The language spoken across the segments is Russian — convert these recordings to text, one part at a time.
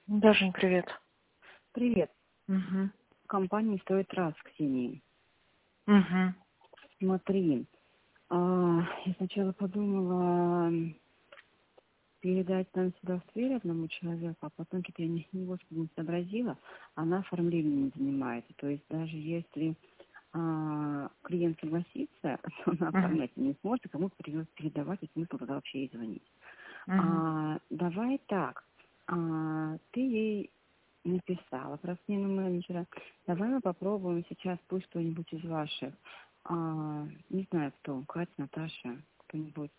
Дашень, привет. Привет. Угу. Компания стоит раз, Ксении. Угу. Смотри, я сначала подумала передать там сюда в Тверь одному человеку, а потом что-то я не сообразила. Она оформлением не занимается. То есть даже если клиент согласится, то она Угу. оформлять не сможет, и кому придется передавать, и смысл тогда вообще ей звонить. Угу. Давай так. Ты ей написала про смену менеджера. Давай мы попробуем сейчас, пусть кто-нибудь из ваших, не знаю кто, Катя, Наташа, кто-нибудь,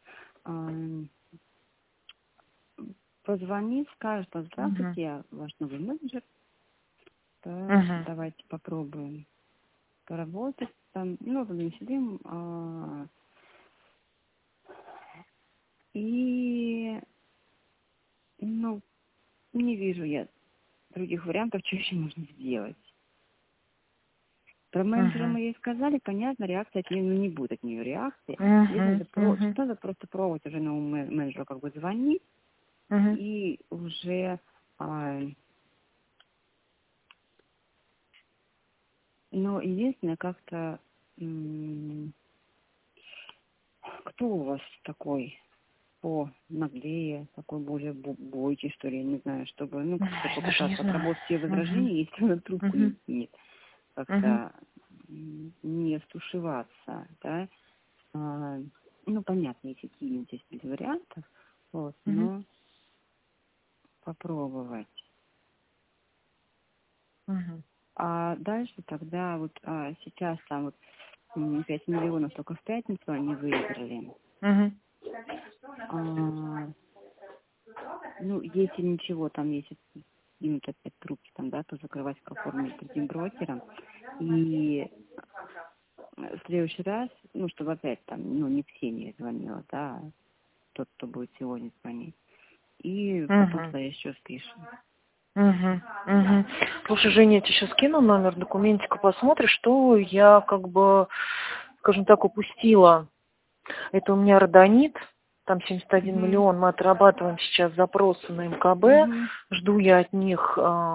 позвонит, скажет, что здравствуйте, я ваш новый менеджер, да, Угу. давайте попробуем поработать там, ну, сидим, и, ну, не вижу я других вариантов, что еще можно сделать. Про менеджера Угу. мы ей сказали, понятно, реакция от нее, ну, не будет от нее реакции. Здесь Угу. надо, Угу. надо просто пробовать уже новому менеджеру как бы звонить Угу. и уже, но единственное, как-то, кто у вас такой понаглее, такой более бойкий, что ли, я не знаю, чтобы, ну, как-то Я даже не попытаться знаю. отработать все Угу. возражения, если она трубку Угу. не снимет, Угу. как-то не стушеваться, да. Ну, понятно, если кинуть здесь без вариантов, вот, Угу. но попробовать. Угу. А дальше тогда вот сейчас там вот 5 миллионов только в пятницу они выиграли. Угу. Ну, если ничего, там, если кинуть опять трубки, там, да, то закрывать в форме с другим брокером. И в следующий раз, ну, чтобы опять там, ну, не Ксения звонила, да, а тот, кто будет сегодня звонить. И потом Угу. тогда еще спишем. Угу. Угу. Слушай, Женя, я тебе сейчас кину номер документика, посмотришь, что я как бы, скажем так, упустила. Это у меня родонит, там 71 Угу. миллион, мы отрабатываем сейчас запросы на МКБ, Угу. жду я от них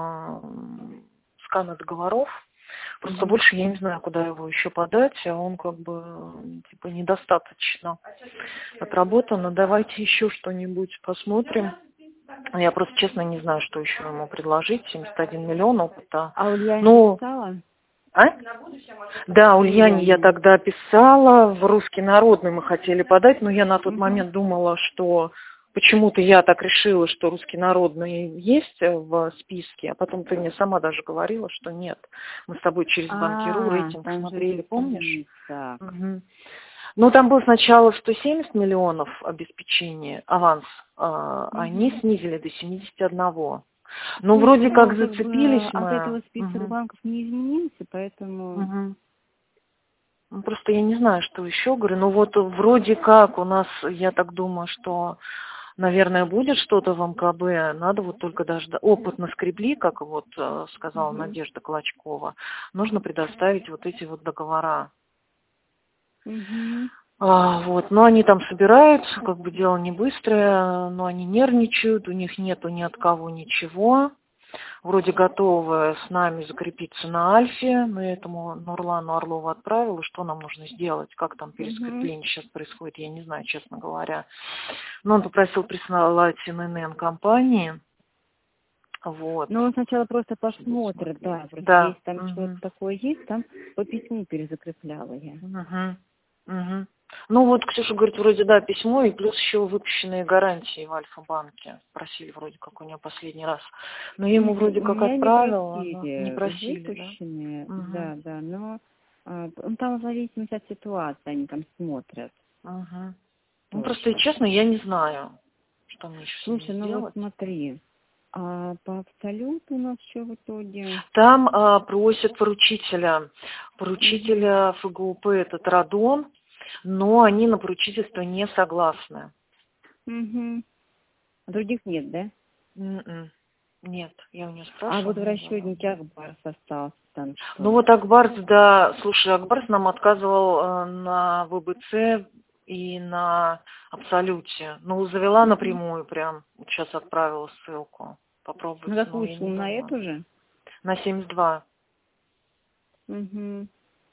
скана договоров, просто Угу. больше я не знаю, куда его еще подать, а он как бы типа недостаточно отработан, но давайте еще что-нибудь посмотрим. Я просто честно не знаю, что еще ему предложить, 71 миллион опыта. А Ульяне не Ну, писала? а? Да, Ульяне я Ульяне. тогда писала, в Русский Народный мы хотели подать, но я на тот Угу. момент думала, что почему-то я так решила, что Русский Народный есть в списке, а потом ты мне сама даже говорила, что нет. Мы с тобой через Банк.ру рейтинг Там же смотрели, помнишь? список. Мгм. Ну, там был сначала 170 миллионов обеспечения, аванс, они Угу. снизили до 71. Ну, Слушай, вроде ну как как зацепились бы от мы. этого список Мгм. банков не изменился, поэтому... Мгм. Ну, просто я не знаю, что еще, говорю, ну вот вроде как у нас, я так думаю, что, наверное, будет что-то в МКБ, надо вот только дождаться. Опыт наскребли, как вот сказала Угу. Надежда Клочкова, нужно предоставить вот эти вот договора. Угу. Вот, но они там собираются, как бы дело не быстрое, но они нервничают, у них нету ни от кого ничего. Вроде готовы с нами закрепиться на Альфе, но я этому Нурлану Орлову отправила, что нам нужно сделать, как там Угу. перескрепление сейчас происходит, я не знаю, честно говоря. Но он попросил присылать ННН компании, вот, Ну, он сначала просто буду посмотрит, смотреть. да, просто Да. если там что-то Мгм. такое есть, там по письму перезакрепляла я. Мгм. Мгм. Ну вот, Ксюша говорит, вроде да, письмо, и плюс еще выпущенные гарантии в Альфа-банке. Просили вроде как у него последний раз. Но я ему вроде У как меня не отправила, но не просили, просили, да? выпущенные, Угу. да, да, но ну, там в зависимости от ситуации они там смотрят Угу. Ну просто и тоже. честно, я не знаю, что мне еще с ними Слушай, ну вот сделать. смотри, по абсолюту у нас что в итоге? Там просят Угу. поручителя ФГУП этот Радон, но они на поручительство не согласны. Угу. Других нет, да? М-м. Нет, я у нее А спрашивала, вот в мне звонила. расчетнике Акбарс остался там Ну что? вот Акбарс, да, слушай, Акбарс нам отказывал на ВБЦ и на Абсолюте. Ну, завела Угу. напрямую прям, вот сейчас отправила ссылку. попробовать. На какую сумму? На эту же? На 72. Угу.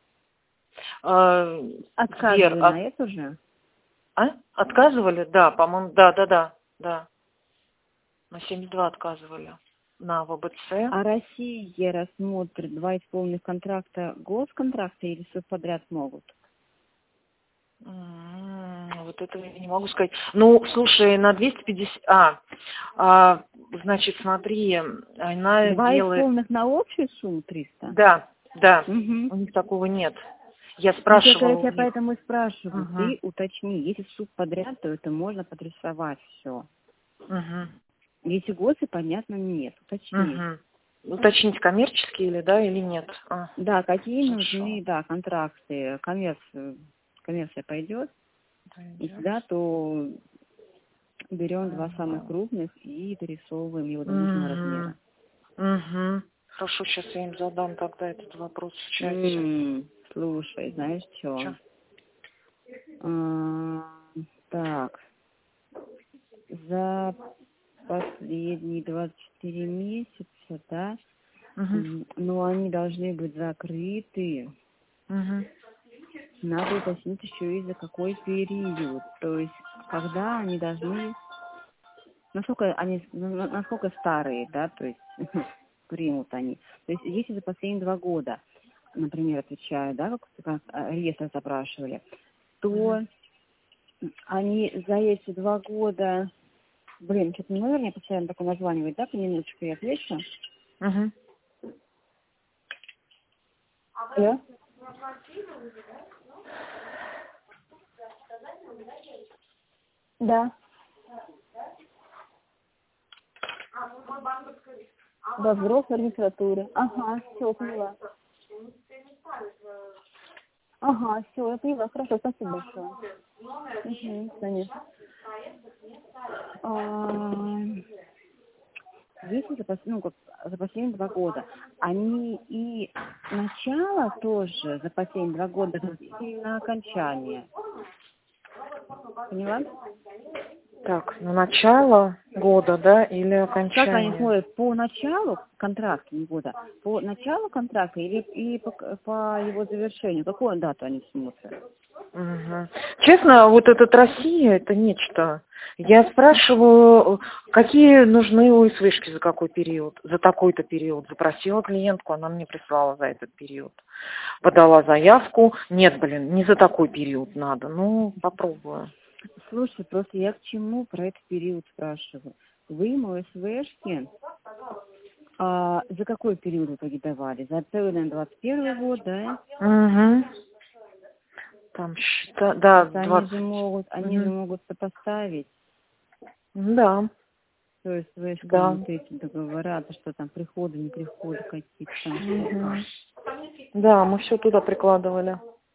А, Отказывали на эту же? Отказывали? Да, по-моему, да. На 72 отказывали. На ВБЦ. А Россия рассмотрит 2,5 контракта госконтракта или субподряд могут? Вот этого я не могу сказать. Ну, слушай, на 250... значит, смотри, она делает... 2,5 на общую сумму 300? Да. Угу. У них такого нет. Я спрашивала. Я поэтому и спрашиваю. Угу. Ты уточни. Если субподряд, то это можно подрисовать все. Угу. Если госы, понятно, нет. Уточни. Угу. Уточнить, коммерческие или нет? Да, какие хорошо. нужны, да, контракты. Коммерция пойдет. Если да, то берем два самых крупных и дорисовываем его до нужного размера. Угу. Хорошо, сейчас я им задам тогда этот вопрос в чате. Слушай, знаешь что? Так, за последние 24 месяца, да, но они должны быть закрыты. Надо уточнить еще и за какой период. То есть, когда они должны... Насколько старые, да, то есть примут они. То есть, если за последние 2 года, например, отвечаю, да, как реестр запрашивали, то они за эти 2 года... Что-то номер мне постоянно такое названивает, да, по минуточку я отвечу. Алло? Да. Возврос регистратуры. Ага, все, поняла. Ага, все, я поняла. Хорошо, спасибо большое. Конечно. Если за последние 2 года, они и начало тоже за последние 2 года, и на окончание. Поняла? Так, на начало года, да, или окончание? Как они смотрят? По началу контракта, не года, по началу контракта или по его завершению? Какую дату они смотрят? Честно, вот этот Россия, это нечто. Я спрашиваю, какие нужны УСВшки, за какой период, за такой-то период. Запросила клиентку, она мне прислала за этот период. Подала заявку. Нет, не за такой период надо. Ну, попробую. Слушай, просто я к чему про этот период спрашиваю? Вы ему УСВшки за какой период вы давали? За целый, наверное, 21 год, да? Там да, 20. Они же могут сопоставить. Да. То есть вот эти договора, что там приходы, не приходы какие-то там. Да, мы все туда прикладывали.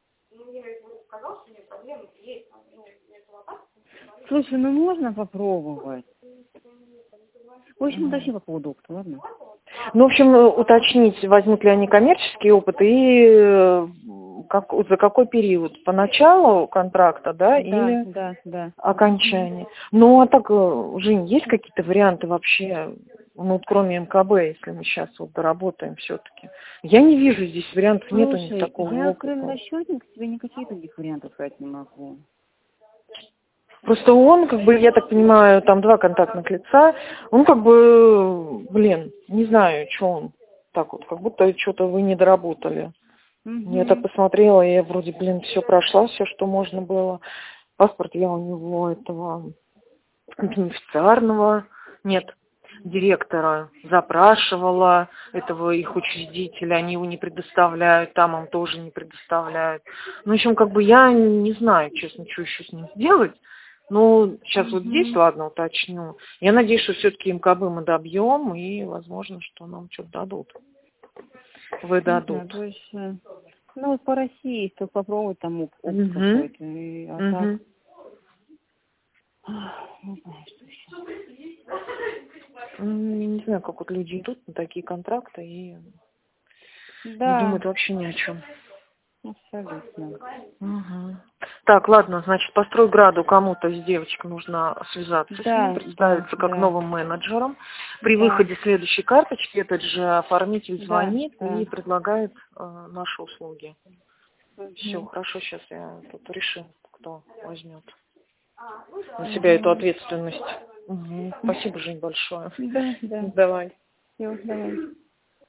Слушай, можно попробовать? В общем, уточни по поводу опыта, ладно? Ну, в общем, уточнить, возьмут ли они коммерческий опыт и за какой период? По началу контракта, да, или окончание? Ну, а так, Жень, есть какие-то варианты вообще, кроме МКБ, если мы сейчас доработаем все-таки? Я не вижу здесь вариантов, нету ни такого опыта. Я кроме расчетника тебе никаких таких вариантов сказать не могу. Просто он, я так понимаю, там 2 контактных лица, он не знаю, что он так вот, как будто что-то вы не доработали. Я так посмотрела, и я вроде, все прошла, все, что можно было. Паспорт я у него этого бенефициарного, директора запрашивала, этого их учредителя, они его не предоставляют, там им тоже не предоставляют. Ну, в общем, я не знаю, честно, что еще с ним сделать. Ну, сейчас здесь, ладно, уточню. Я надеюсь, что все-таки МКБ мы добьем, и, возможно, что нам что-то дадут. Выдадут. Больше... Ну, по России, чтобы попробовать там опыт какой-то. Так... Не знаю, что еще. Не знаю, как люди идут на такие контракты и не думают вообще ни о чем. Абсолютно. Угу. Так, ладно, значит, по Стройграду кому-то из девочек нужно связаться с ним, представиться как новым менеджером. При выходе следующей карточки этот же оформитель звонит и предлагает наши услуги. Все, хорошо, сейчас я тут решу, кто возьмет на себя эту ответственность. Угу. Спасибо, Жень, большое. Да. Давай. Всё, давай.